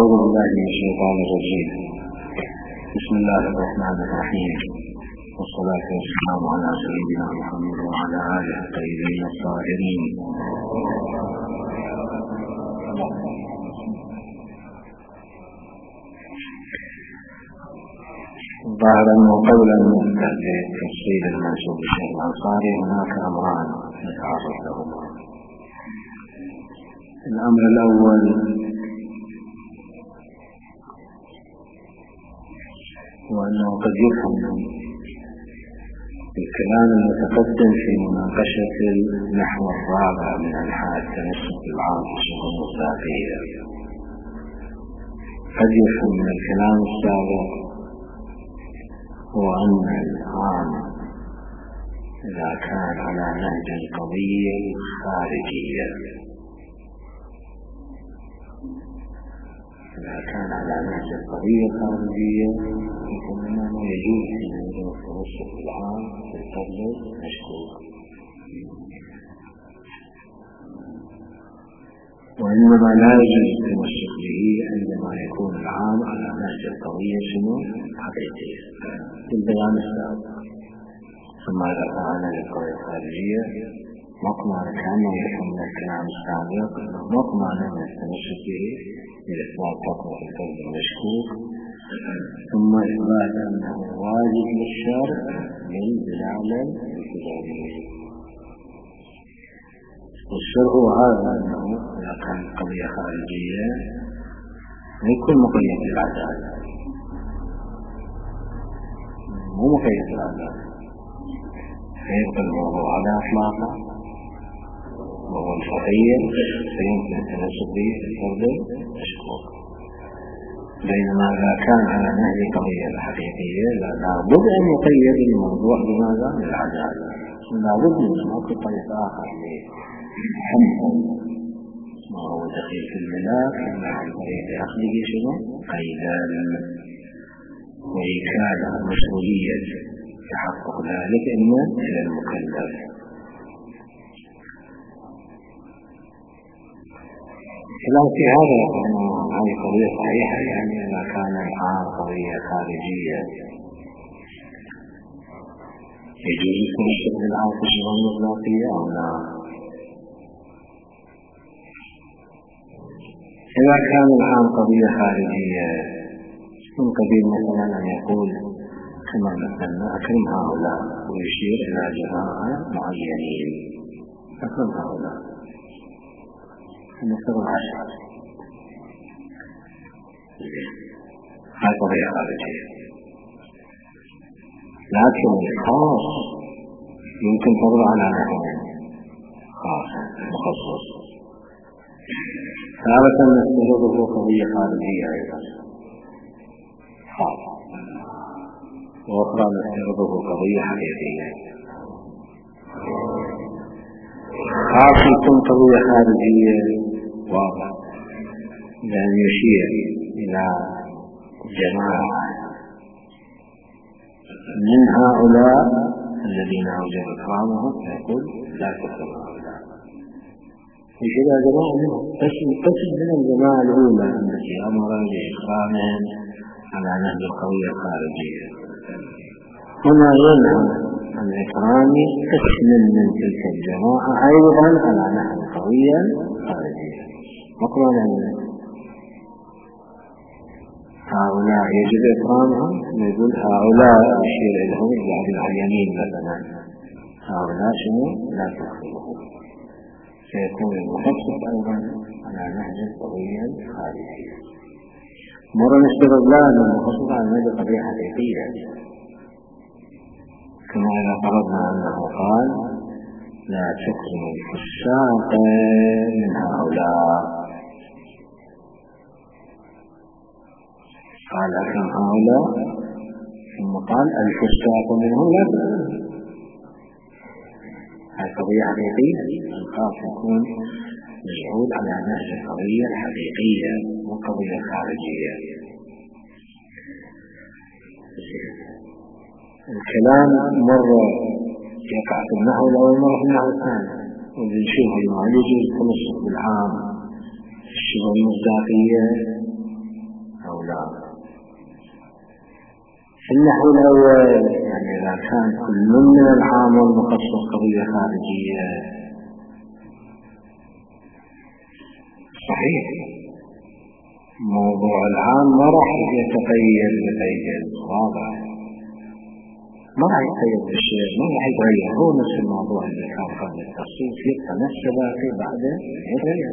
أعوذ بالله من الشيطان الرجيم. بسم الله الرحمن الرحيم، والصلاة والسلام على سيدنا محمد وعلى آله الطيبين الطاهرين. ظاهرا وقولا من تفصيل المنسوب للشيخ الأنصاري هناك أمران نتعرض لهما. الأمر الأول وأنه قد يفهم الكلام المتقدم في مناقشة النحو الرابع من أنحاء التنسق العام في الشؤون الذاتية، قد يفهم من الكلام السابق هو أن العام إذا كان على نهج القضية الخارجية، إذا كان على نهج القضية الخارجية فإنه يجوز أن يكون التنسق العام في القبل مشكوك، وإنما لا يجوز التمسك به عندما يكون العام على نهج القضية حقيقية في البيان السابق. ثم إذا كان للقضية الخارجية مقنع كانه يفهم من الكلام السابق مقنع من التمسك به لإثبات حكمه في القبل المشكوك، ثم إثبات أنه واجب للشرع بالدلالة الكتابية. والشرع هذا أنه إذا كان قضية خارجية يكون مقيد بالعدالة، مو مقيد بالعدالة، فيبقى الموضوع على إطلاقه وهو الفقيه فيمكن التنسق به في الفرد المشكوك. بينما إذا كان على نهج قضية الحقيقية لا بد أن يقيد الموضوع بماذا؟ بالعدالة، لا بد من موقف طريق آخر لحمل ما هو دقيق في الملاك إما عن طريق أخذه شنو؟ قيدا وإيكاد مسؤولية تحقق ذلك إما إلى المكلف. خلاف في هذا هذه قضية صحيحة، يعني إذا كان العام قضية خارجية يجوز التمسك بالعام في الشؤون الذاتية أو لا؟ إذا كان العام قضية خارجية من قبيل مثلا أن يقول كما مثلنا أكرم هؤلاء ويشير إلى جماعة معينين، أكرم هؤلاء مثل 10، هذه قضية خارجية. لكن الخاص يمكن تضع على نحو خاص مخصص، ثابتا نستجده قضية خارجية أيضا خاص، وأخرى نستجده قضية حقيقية. خاص يكون قضية خارجية واضح بأن يشير إلى جماعة من هؤلاء الذين أوجب إكرامهم فيقول لا تكرم هؤلاء، يشير إلى جماعة منهم قسم من الجماعة الأولى التي أمر بإكرامهم على نهج القضية الخارجية. هنا ينهى عن إكرام قسم من تلك الجماعة أيضا على نهج القضية الخارجية، مقرنا هؤلاء يجب إكرامهم، يقول هؤلاء يشير إليهم يعني العيانين مثلا، هؤلاء شنو لا تكرمهم، سيكون المخصص أيضا على نهج القضية الخارجية. مرة استغلال المخصص على نهج القضية الحقيقية، كما إذا فرضنا أنه قال لا تكرم الفساق من هؤلاء، قال أكرم هؤلاء ثم قال الفساق منهم لا تكرم. هذه قضية حقيقية، الخاص يكون مجعول على نهج القضية الحقيقية والقضية الخارجية. الكلام مرة يقع في النحو الأول مرة في النحو الثاني، ونشوف أنه يجوز التمسك بالعام في الشؤون الذاتية هؤلاء. في النحو الأول يعني إذا كان كل من العام والمخصص قضية خارجية صحيح، موضوع العام ما راح يتغير بتغير واضح، ما راح يتغير بالشيء، ما راح يتغير، هو نفس الموضوع اللي كان قبل التخصيص يبقى نفس باقي بعده يتغير،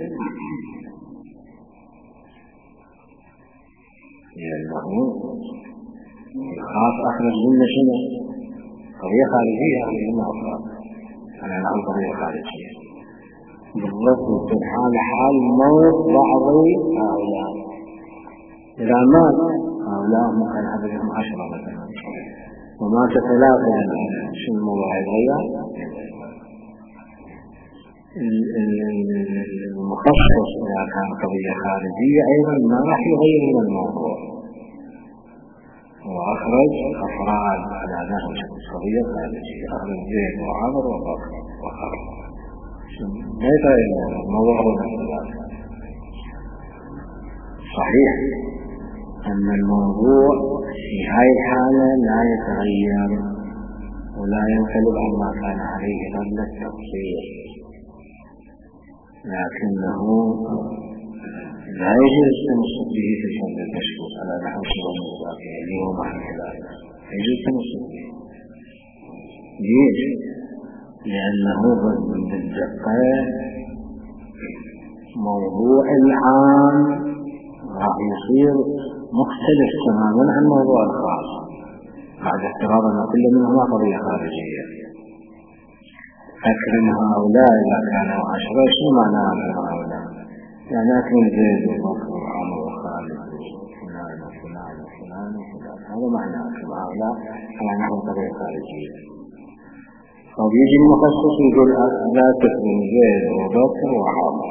لأنه الخاص أخرج منا شنو؟ قضية خارجية لأنه أخرج أنا نعم قضية خارجية بالضبط في حال موت بعض هؤلاء. إذا مات هؤلاء ممكن عددهم 10 مثلا ومات 3 شو الموضوع يتغير؟ المخصص إذا كان قضية خارجية أيضا ما راح يغير من الموضوع، وأخرج أفراد على نهج قضية خارجية، أخرج زيد وعمر وبكر وخالد، ما يتغير الموضوع هو نفس. صحيح أن الموضوع في هاي الحالة لا يتغير ولا ينقلب عما كان عليه قبل التفصيل، لكنه لا يجوز التمسك به في الفرد المشكوك على نحو شبه المضافة اللي هو معنى الخلاف، يجوز التمسك به ليش؟ لأنه بالدقة موضوع العام راح يصير مختلف تماما عن موضوع الخاص بعد افتراض أن كل منهما قضية خارجية. فكر هؤلاء إذا كانوا 10 شو معنى هؤلاء؟ يعني أكمل زيد وبكر وعمر وخالد وفلان وفلان وفلان وفلان، هذا معنى أكمل هؤلاء على نحو قضية خارجية. فبيجي المخصص يقول لا تكمل زيد وبكر وعمر،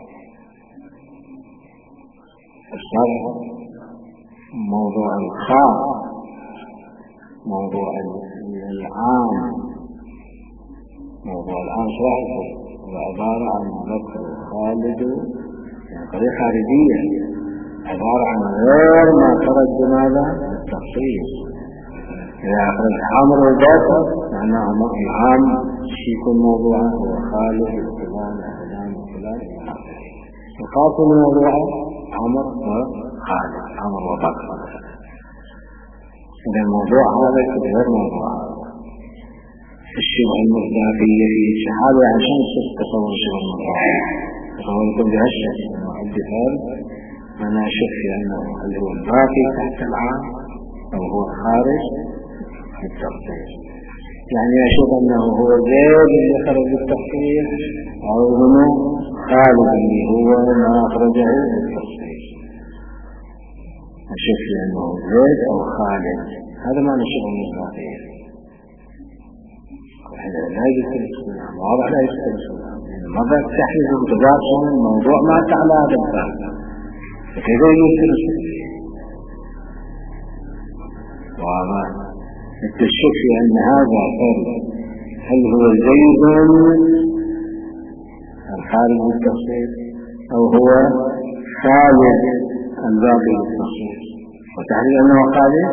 الصالح موضوع الخاص موضوع العام. موضوع العام صحيح هو عبارة عن بكر وخالد يعني قضية خارجية، عبارة عن غير ما خرج بماذا؟ التخصيص. إذا أخرج عمر وبكر معناه العام يكون موضوعه هو خالد وفلان وفلان وفلان، الخاص موضوعه عمر وخالد عمر وبكر. إذا الموضوع هذا غير موضوع الشبه المضافية في الشهادة عشان تصور الشبه المضافية تصور يكون بهالشكل أنه عندي فرد أنا أشك في أنه هل هو الباقي تحت العام أو هو خارج التخصيص، يعني أشوف أنه هو زيد اللي خرج التخصيص أو هو خالد اللي هو ما أخرجه التخصيص، أشوف أنه زيد أو خالد، هذا معنى الشبه المضافية. لا يجوز الاستثناء، واضح لا يجوز الاستثناء، ماذا تحدث بتضارب الموضوع ما تعالى هذا الفرق، فكيف يجوز الاستثناء؟ واضح التشك في أن هذا فرق هل هو زيد الخارج التخصيص أو هو خالد الباقي التخصيص، وتحدث أنه خالد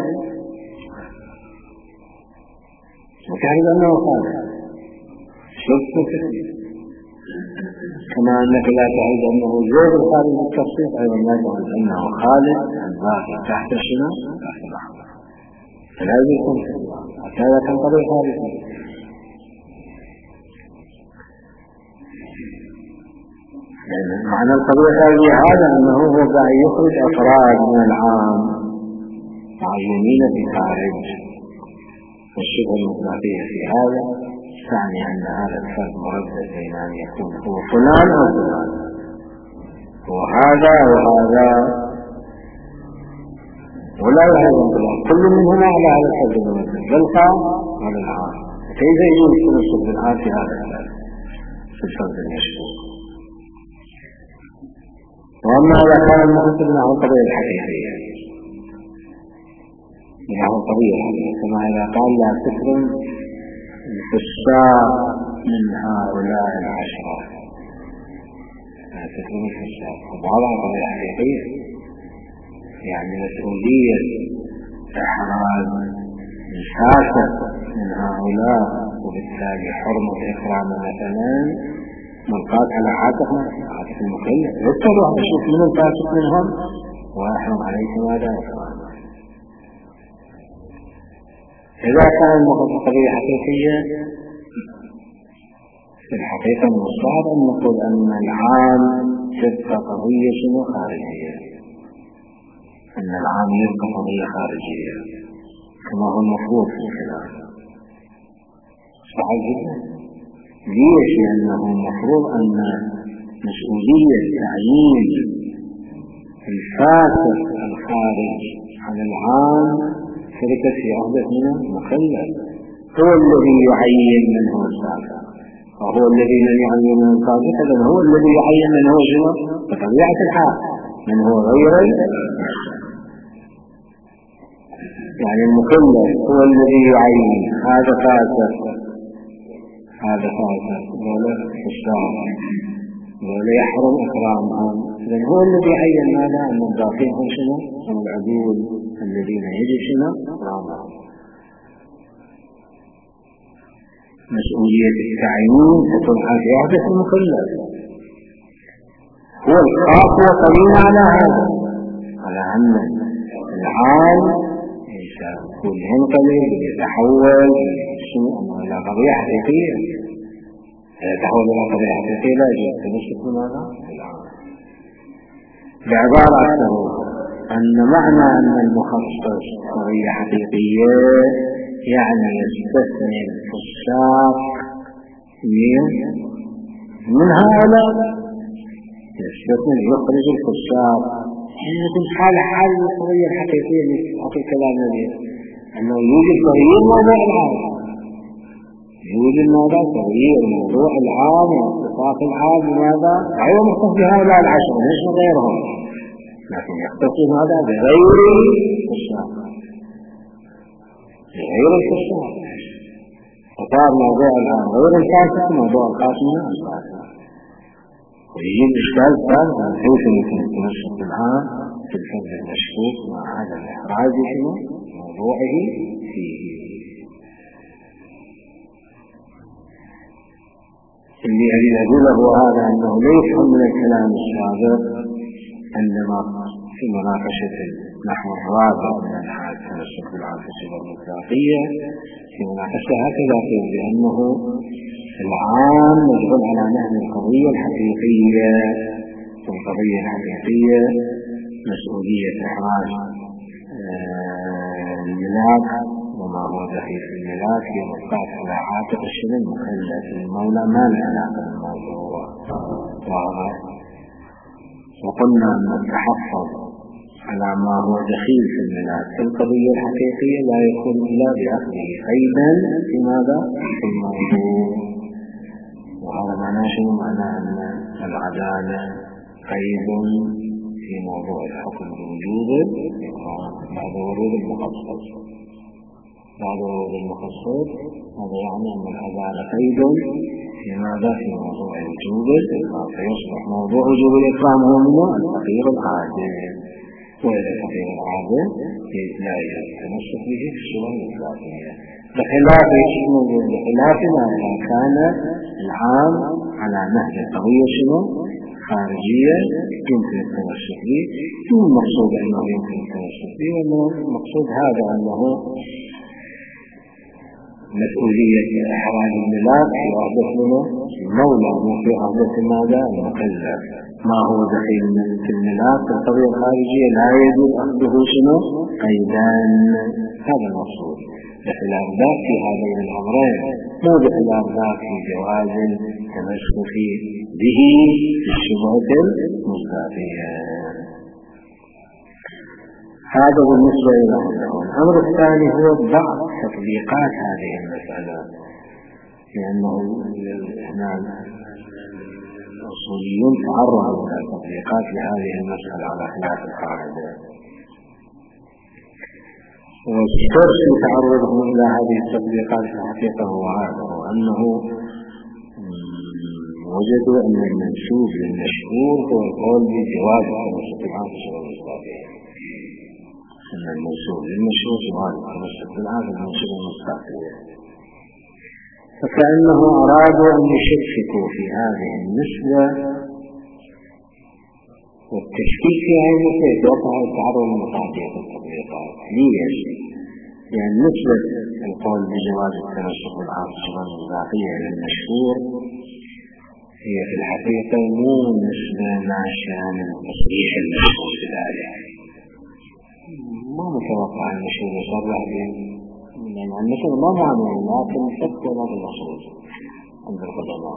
وتعرف أنه خالد شرط كثير، كما أنك لا تعرف أنه زيد الخالد التخصيص أيضا لا تعرف أنه خالد الباقي تحت شنو؟ تحت الأحضر، فلا يكون في الله حتى إذا كان قضية خارجية. يعني معنى القضية الخارجية هذا أنه هو قاعد يخرج أفراد من العام معينين في خارج، والشبه المضافية في هذا تعني أن هذا الفرق مردد بين أن يكون هو فلان أو فلان، هو هذا وهذا، ولا يهزم فلان، كل منهما على هذا الفرق المردد بالقام على العام. كيف يجوز التنسب بالعام في هذا الفرق في الفرق المشهور؟ وأما إذا كان المقصد له القضية الحقيقية له قضية الحقيقية، كما إذا قال لا تكرم الفساق من هؤلاء 10، لا تكرم الفساق، وهذا قضية حقيقية يعني مسؤولية إحراز الفاسق من هؤلاء وبالتالي حرمة إكرام مثلا ملقاة على عاتق المكلف. يضطروا أن يشوف من الفاسق منهم ويحرم عليه ماذا إكرام. إذا كان قضية حقيقية في الحقيقة من الصعب أن نقول أن العام تبقى قضية خارجية، أن العام يبقى قضية خارجية كما هو المفروض في الخلاف. صعب جدا. ليش؟ لأنه المفروض أن مسؤولية تعيين الفاسق الخارج عن العام تركت في عهدة من المكلف. هو الذي يعين من هو الفاسق، وهو الذي لم يعين من الفاسق، إذن هو الذي يعين من هو شنو بطبيعة الحال من هو غير يعني المكلف هو الذي يعين هذا فاسق هذا فاسق ولا فساق ولا يحرم إكرامهم. إذن هو الذي عين ماذا أن الباقين هم شنو هم العدول الذين يجب شنو إكرامهم. مسؤولية التعيين تكون في عهدة المكلف، هو الخاص وقليل على هذا، على أن العام يكون ينقلب يتحول إلى قضية حقيقية. يتحول إلى قضية حقيقية لا يجب تمسك ماذا العام. بعبارة أكثر أن معنى أن المخصص قضية حقيقية يعني يستثني الفساق من هؤلاء، يستثني يخرج الفساق. يكون حال القضية الحقيقية اللي في الكلام الذي أنه يوجد تغيير موضوع العام، يوجد تغيير موضوع العام واختصاص العام بماذا؟ غير مختص بهؤلاء العشرة ليش غيرهم، لكن يختص هذا بغير الفساق غير الفساق. فصار موضوع العام غير الفاسق موضوع الخاص من الفاسق. ويجي الإشكال ثالث من حيث يمكن التمسك العام في الفرد المشكوك مع هذا الإحراز شنو موضوعه فيه. اللي أريد أقوله هو هذا أنه لا يفهم من الكلام السابق عندما في مناقشة نحو الرابع من أنحاء التمسك بالعام في الصفة المطلقية في مناقشة هكذا قيل بأنه العام يدخل على نهج القضية الحقيقية. والقضية الحقيقية مسؤولية إحراز الملاك وما هو دخيل في الملاك هي ملقاة على عاتق الشبه المكلف المولى ما له علاقة بالموضوع. وقلنا أن التحفظ على ما هو دخيل في الملاك في القضية الحقيقية لا يكون إلا بأخذه قيدا في ماذا؟ في الموضوع. وهذا معناه شنو؟ معناه أن العدالة قيد في موضوع الحكم بوجوب بعد ورود المخصص. بعد ورود المخصص هذا يعني أن العدالة قيد في ماذا؟ في موضوع وجوب الإكرام، فيصبح موضوع وجوب الإكرام هو منه الفقير العادل. وإذا الفقير العادل لا يجب التمسك به في الصورة الإطلاقية بخلاف ما إذا كان العام على نهج القضية شنو خارجية يمكن التمسك به. مو المقصود أنه يمكن التمسك به، وأنه المقصود هذا أنه مسؤولية إحراز الملاك في عهدة المولى مو في عهدة ماذا المكلف. ما هو دخيل في الملاك في القضية الخارجية لا يجب أخذه شنو قيدان. هذا المقصود. بخلاف ذاك في هذين الأمرين، مو بخلاف ذاك في جواز التمسك به في الشبهة المصداقية. هذا بالنسبة إلى الأمر الثاني هو بعض تطبيقات هذه المسألة، لأنه الأصوليون تعرضوا إلى تطبيقات لهذه المسألة على خلاف القاعدة. والسر في تعرضهم إلى هذه التطبيقات في الحقيقة هو هذا، وأنه وجدوا أن المنسوب للمشهور هو القول بجواز التمسك بالعام في الصورة المصداقية. أن الموصول للمشهور يغالب التمسك بالعام الموصول المستعفية. فكأنه أرادوا أن يشككوا في هذه النسبة والتشكيك في هذه النسبة يتوقع التعرض لمقاطعة التطبيقات. ليش؟ يعني نسبة القول بجواز التمسك بالعام الصفة المضافية للمشهور هي في الحقيقة مو نسبة ناشئة من تصريح المشهور بذلك. ما متوقع المشهور يصرح به، يعني المشهور ما معمول لكن فكر ما بالمشهور عند القدماء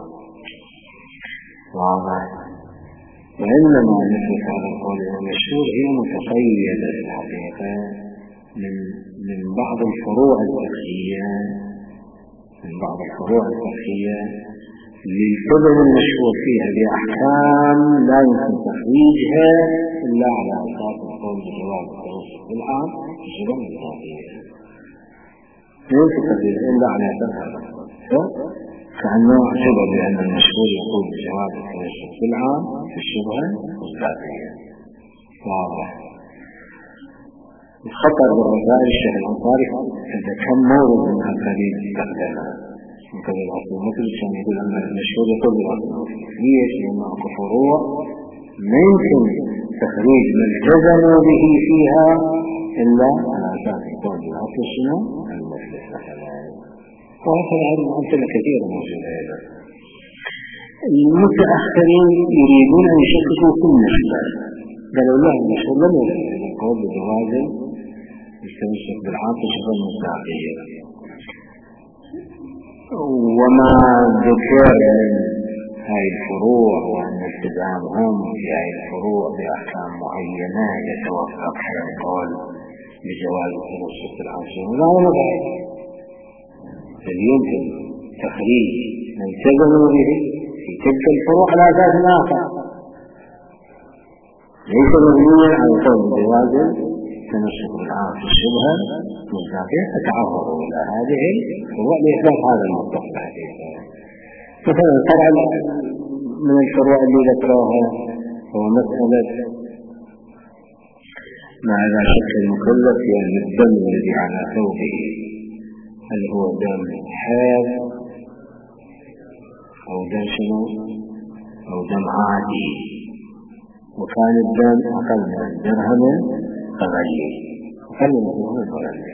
واضح. وإنما نسبة هذا القول المشهور هي متقيدة في الحقيقة من بعض الفروع الفقهية للكلمة المشهور فيها بأحكام لا يمكن تخريجها إلا على أساس القول بجواز التمسك بالعام في الشبه المضافية. يمكن تخريج إلا على أساس هذا القول، كأنه اعتبر بأن المشهور يقول بجواز التمسك بالعام في الشبه المضافية. واضح. الخطر بالرسائل الشيخ الأنصاري إذا كم مورد من هالقبيل استخدمها من قبل الأصل المثل كان يقول أن المشهور يقول بالأصل المثل. ليش؟ لأنه أكو فروع ما يمكن تخريج ما التزموا به فيها إلا على أساس يقول بالأصل شنو؟ المثل مثلا. وهكذا أمثلة كثيرة موجودة أيضا. المتأخرين يريدون أن يشككوا في النسبة، قالوا لا المشهور لم يرد القول بجواز التمسك بالعام في الشبه المضافية. وما ذكر من هاي الفروع وأن التزامهم في هاي الفروع بأحكام معينة يتوفق حين القول بجواز التمسك بالعام لا مبعد. يمكن تخريج من التزموا به في تلك الفروع على أساس آخر ليس مبنيا على القول بجواز التمسك بالعام في الشبهة المضافية. فتعرضوا إلى هذه الفروع لإثبات هذا المطلق الحقيقي. مثلا طبعا من الفروع اللي ذكروها هو مسألة ما إذا شك المكلف يعني الدم الذي على ثوبه هل هو دم حيض أو دم شنو أو دم عادي، وكان الدم أقل من درهم فغلي أقل من درهم فغلي،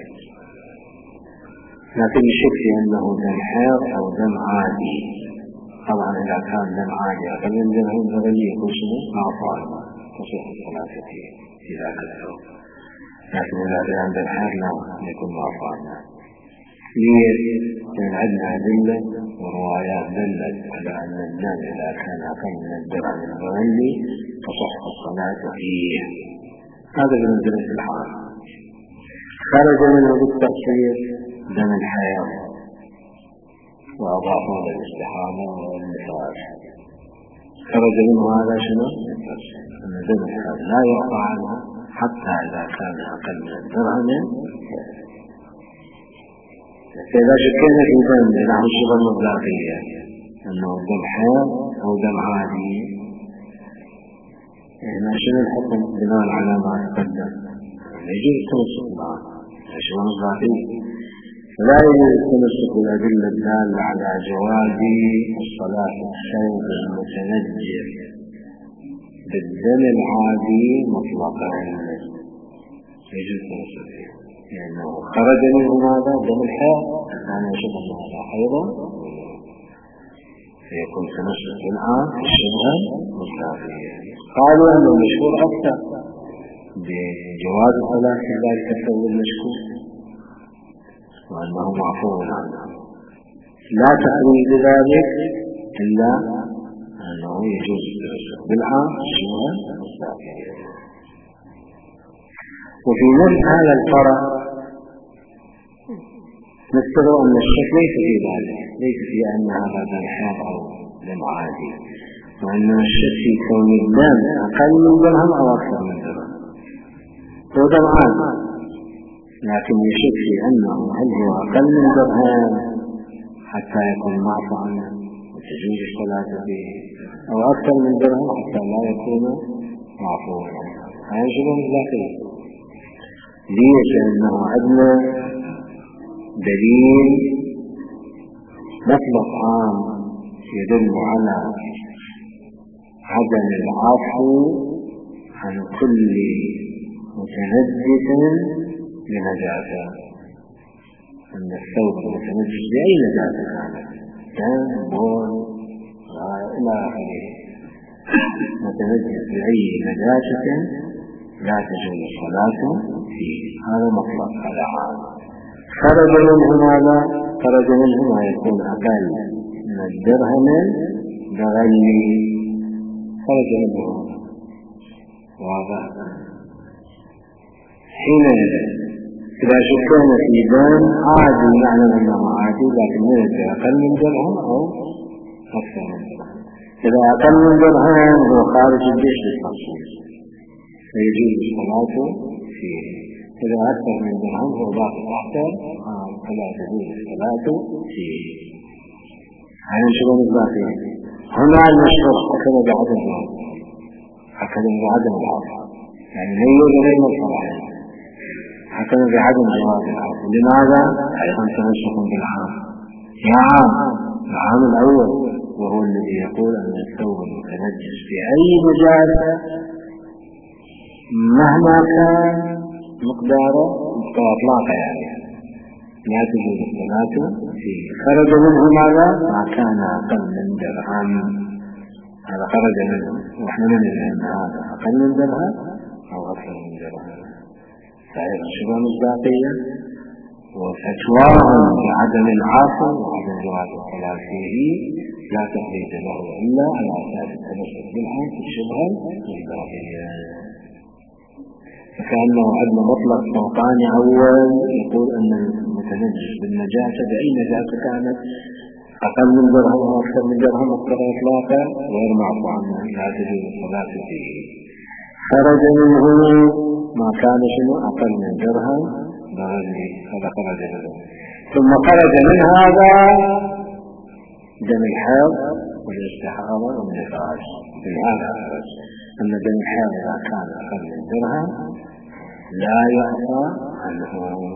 لكن الشك في أنه دم حيض أو دم عادي. طبعا إذا كان دم عادي أقل من درهم فغلي يكون شنو معصار تصح الصلاة في ذاك الثوب، لكن إذا كان دم حيض لا يكون معصار. ليه؟ لأن عندنا أدلة وروايات دلت على أن الدم إذا كان أقل من الدرهم الفغلي تصح الصلاة فيه. هذا بالنسبة للحال. خرج منه بالتفسير دم الحياة وأضافوا للاستحاضة والنفاس. خرج منه هذا شنو؟ أن دم الحياة لا يقع عنه حتى إذا كان أقل من الدرهم. فإذا شكينا في دم نحن الشبه المضافية أنه دم حياة أو دم عادي، يعني شنو الحكم بناء على ما تقدم؟ يجوز التمسك معه الشبه المضافية، فلا يجوز التمسك بالأدلة الدالة على جواز الصلاة الثوب المتنجس بالدم العادي مطلقا، يجوز التمسك فيه لأنه خرج منه ماذا؟ دم الحياة كان يشبه هذا حيضا فيكون تمسك بالعام في الشبه المضافية. قالوا أن المشهور أكثر بجواز الصلاة في ذلك الثوب المشكوك وأنه معفو عنه، لا تخريج ذلك إلا أنه يجوز التمسك بالعام في الشبه المضافية. وفي نفس هذا الفرع نذكر أن الشك ليس في ذلك، ليس في أن هذا دم حيض أو دم عادي، وأن الشك في كون الدم أقل من درهم أو أكثر من درهم، هو دم عادي لكن يشك في أنه هل هو أقل من درهم حتى يكون معفو عنه وتجوز الصلاة به، أو أكثر من درهم حتى لا يكون معفو عنه. هذا شبه مضافية. ليش؟ لأنه عندنا دليل مطلق عام يدل على عدم العفو عن كل متنجس بنجاسة، أن الثوب المتنجس بأي نجاسة كانت، دم، بول، إلى آخره، متنجس بأي نجاسة لا تجوز الصلاة فيه. هذا مطلق، هذا عام. خرج منه ماذا؟ خرج منه ما يكون أقل من الدرهم بغلي، خرج منه واضح. حينئذ إذا شكينا في دم عادي نعلم أنه عادي، لكن من أقل من درهم أو أكثر من درهم. إذا أقل من درهم هو خارج الجيش بالتخصيص فيجوز الصلاة فيه. إذا أكثر من درهم هو باقي أكثر فلا تجوز الصلاة فيه. هذا شغل الباقي. هنا المشهور هكذا بعدم العفو، هكذا بعدم العفو، يعني لا يوجد غير الصلاة، هكذا بعدم جواز العفو. لماذا؟ أيضا تمسك بالعام. يا عام، العام الأول وهو الذي يقول أن الثوب المتنجس في أي نجاسة مهما كان مقداره إطلاقا يعني لا تجوز الصلاة فيه. خرج منه ماذا؟ ما كان أقل من درهم، هذا خرج منه، ونحن ندري أن هذا أقل من درهم أو أكثر من درهم. فأيضا شبه مصداقية. وفتواهم بعدم العفو وعدم جواز الصلاة فيه لا تقييد له إلا على أساس التمسك بالعام في الشبهة المصداقية. فكأنه عندنا مطلق فوقاني أول يقول أن المتنجس بالنجاسة بأي نجاسة كانت أقل من درهم أو أكثر من درهم أكثر إطلاقا غير معفو عنه لا تجوز الصلاة فيه. خرج منه ما كان شنو أقل من درهم بغزه، هذا خرج منه. ثم خرج من هذا دم الحيض والاستحاضة والنفاس. من هذا خرج أن دم الحيض إذا كان أقل من درهم لا يعفى عنه،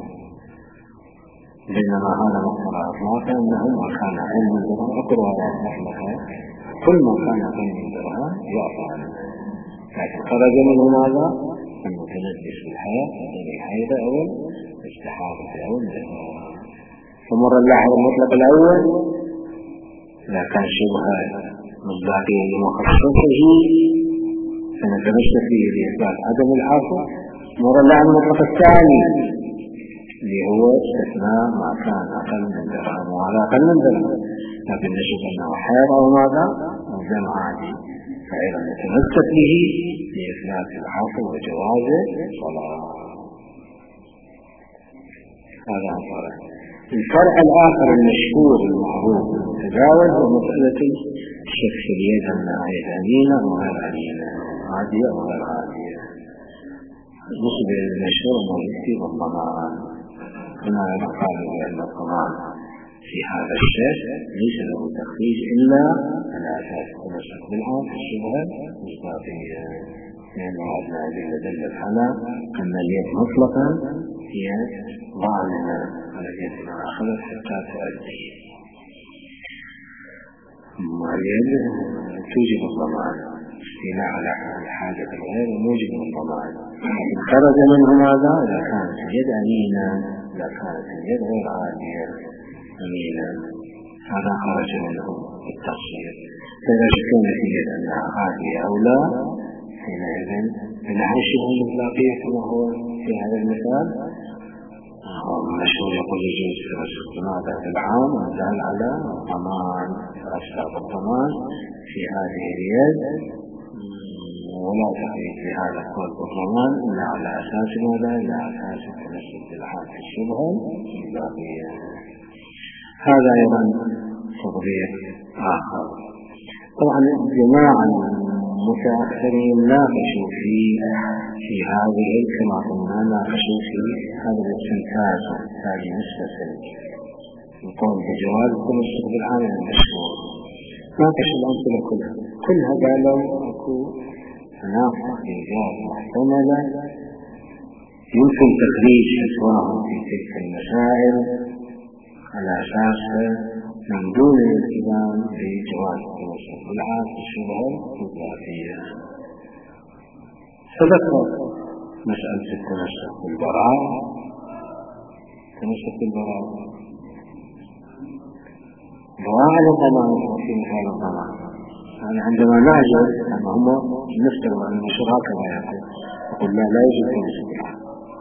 بينما هذا مقتضى إطلاقا أنه ما كان أقل من درهم أقرأ مطلقا كل ما كان أقل من درهم يعفى عنه. لكن خرج منه ماذا؟ المتنجس في الحياة دم الحيض أو الاستحاضة أو النفاس. فمر اللاحظ المطلق الأول إذا كان شبهة مصداقية لمخصصه فنتمشى فيه لإثبات عدم العفو. مر اللاحظ المطلق الثاني اللي هو استثناء ما كان أقل من درهم، وهذا أقل من درهم لكن نشوف أنه حيض أو ماذا أو دم عادي، فأيضا نتمسك به لإثبات العفو وجواز الصلاة. هذا فرع. الفرع الآخر المشهور المعروف المتداول هو مسألة الشك في اليد أنها أمينة وغير أمينة، عادية وغير عادية. نصب المشهور الموجود بالضمان. هنا نقال بأن الضمان في هذا الشيء ليس له تخريج إلا على أساس التمسك بالعام في الشبهة المصداقية، لأن هذا الذي دلت على أن اليد مطلقا هي ضامنة على اليد ما أخذت حتى تؤدي، واليد توجب الضمان استيلاء على حاجة الغير وموجب الضمان. لكن خرج منه ماذا؟ إذا كانت اليد أمينة، إذا كانت اليد غير عادية أمينة، هذا خرج منه التفصيل. فإذا شكونا في اليد أنها عادية أو لا حينئذ بنحن شبه المطلقية كما هو في هذا المثال. المشهور يقول يجوز ماذا في العام ودال على الضمان فأسباب الضمان في هذه اليد، ولا تقييد في هذا القول بالضمان إلا على أساس ماذا؟ إلا أساس التمسك بالعام في الشبهة المطلقية. هذا أيضا تطبيق آخر. طبعا جماعة المتأخرين ناقشوا في هذه كما قلنا ناقشوا في هذا الاستنتاج هذه المستثل يقول بجواز التمسك بالعام المشهور. ناقش الأمثلة كلها قالوا أكو تناقض إيجاب محتملة يمكن تخريج فتواهم في تلك المسائل على أساس من دون الالتزام بجواز التمسك بالعام في الشبهة الذاتية. فذكر مسألة التمسك بالبراءة. التمسك بالبراءة براءة ضمان في هذا الضمان، يعني عندما نعجز أن هم نفترض أن المشروع هكذا يقول لا يجب التمسك بالعام،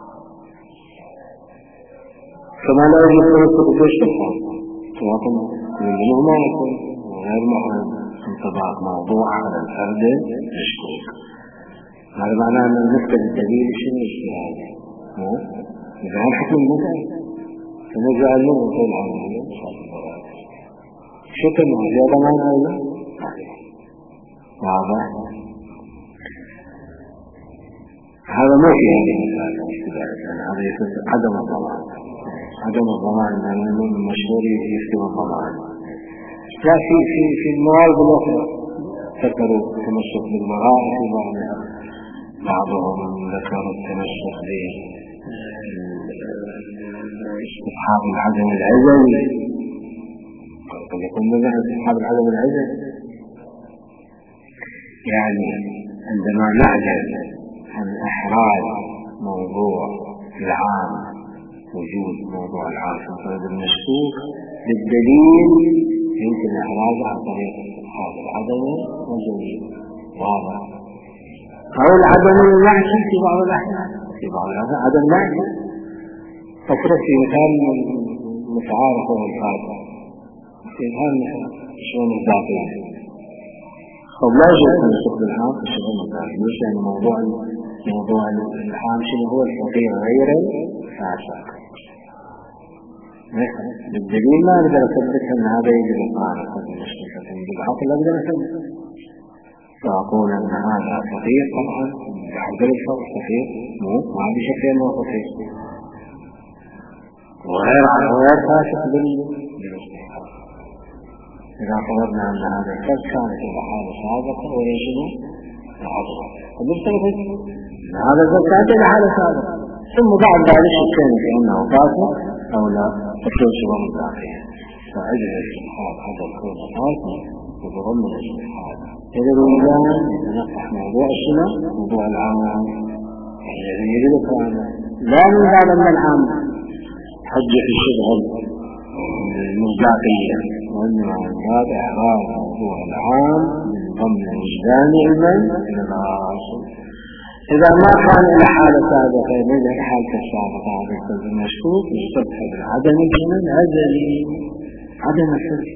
كما لا يجب التمسك بالشبهة تواطن منه ما يكون غير محرم انطباق موضوع على الفرد مشكوك. هذا معناه أن نفترض الدليل شنو اجتهاد إذا هل حكم المثال فنجعل له طول عمله شكل زيادة ما نعلم واضح. هذا ما في هذه المثال هذا يفسر عدم الضمان. عدم الضمان من المشهور يفتر الضمان. لا في الموارد الأخرى ذكروا التمسك بالبراءة في بعضها، بعضهم ذكروا التمسك استصحاب العدم العزلي. قد يكون مثلا استصحاب العدم العزلي يعني عندما نعجز عن إحراز موضوع العام، وجود موضوع العام في الفرد المشكوك بالدليل يمكن إحرازه عن طريق استصحاب العدم العزلي واضح، أو العدم المعكس في بعض الأحيان. في بعض الأحيان عدم معكس أفرق في مثال متعارف هو الفاتح في هذا المثال الشؤون الذاتية. طب لا يجب أن يصب الحام في الشؤون الذاتية، ليش؟ لأن موضوع الحام شنو هو الفقير غير الفاسق. بالدليل ما أقدر أثبت أن هذا يجب القانون بالعقل أقدر أثبت، فأقول أن هذا فقير طبعا بحضر الفقر فقير ما بشكل ما فقير وغير فاسق بالاستحقاق. إذا فرضنا أن هذا الفرد كانت الحالة سابقة ويجب العضوة وبالتالي هذا الزكاة الحالة سابقة، ثم بعد ذلك شكين في أنه فاسق أو لا تكون شبه مزاقية، فأجل الاستحقاق هذا الكون فاسق وضرم الاستحقاق. إذا الإنسان يتنقح موضوع السنة موضوع العام الذي يجب القانون لا من بعد من العام حجة الشبه المصداقية، وإنما من باب إعراض موضوع العام من ضمن الوجدان علما إلى الأصل. إذا ما كان إلى حالة سابقة من الحالة السابقة هذا الفرد المشكوك يستبح بالعدم العزلي عدم الفرد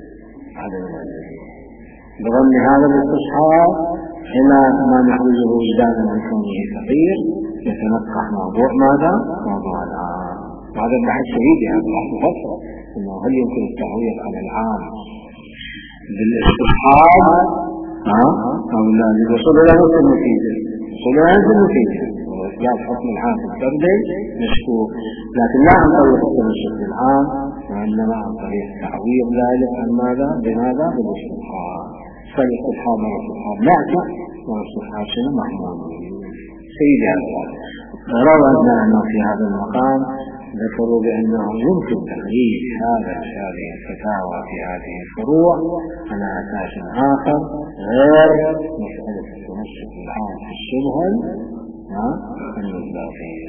بضم هذا الاستصحاب إلى ما نحوزه وجدانا من كونه فقير يتنقح موضوع ماذا؟ موضوع العام. وهذا البحث شديد يعني بحث مفصل إنه هل يمكن التعويض على العام بالاستصحاب أو لا؟ للوصول إلى نفس النتيجة، الوصول إلى نفس النتيجة وإثبات حكم العام في الفرد مشكوك، لكن لا عن طريق التمسك بالعام وإنما عن طريق تعويض ذلك عن ماذا؟ بماذا؟ بالاستصحاب. فالاستصحاب والاستصحاب معكس والاستصحاب شنو محمود. سيدي روى أنه في هذا المقام ذكروا بأنه يمكن تخريج هذه الفتاوى في هذه الفروع على أساس آخر غير مسألة التمسك بالعام في الشبهة المصداقية.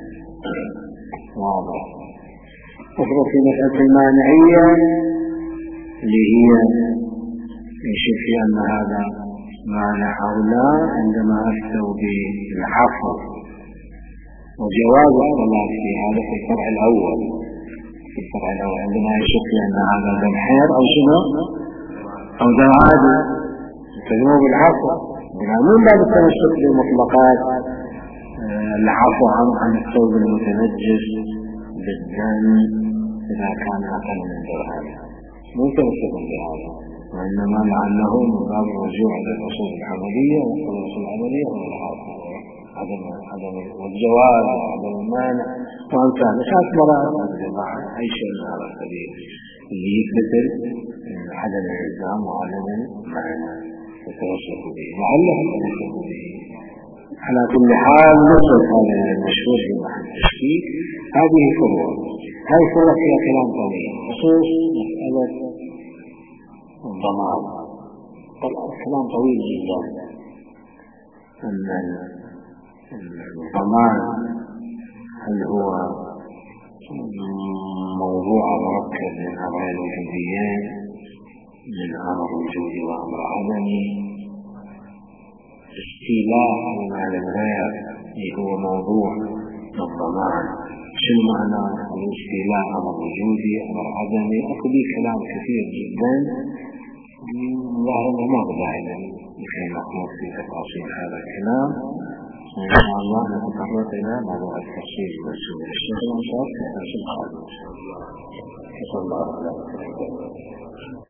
واضح. أخرى في مسألة المانعية اللي هي يشوف في أن هذا مانع أو لا عندما أفتوا بالعفو وجواز الصلاة في هذا في الفرع الأول. عندما يشوف في أن هذا ذا الحير أو شنو أو ذا عادي يتجمعوا بالعفو من باب التمسك بالمطلقات. العفو عن الثوب المتنجس بالدم إذا كان أقل من درهم ممكن التمسك بهذا، وإنما لعله من باب الرجوع إلى الأصول العملية والخلاص العملية والعفو عدم والجواز وعدم المانع وأمثال ثلاث مرات أي شيء من هذا القبيل اللي يثبت عدم الإلزام وعدم المانع يتوسط به لعله يتوسط به على كل حال نصف هذا المشهور في محل التشكيك هذه فروع. هذه فروع فيها كلام طويل خصوص مسألة الضمان. كلام طويل جدا أن الضمان هل هو موضوع مركب من أمرين وجوديين، من أمر وجودي وأمر عدمي. استيلاء على الغير هو موضوع الضمان. شو معنى الاستيلاء أمر وجودي أمر عدمي؟ أكو كلام كثير جدا ظاهر ما بدأنا لكي نخوض في تفاصيل هذا الكلام. إن شاء الله نتطرق إلى موضوع التفصيل والسوء الشيخ وإن شاء الله في الدرس القادم. صلى الله عليه وسلم.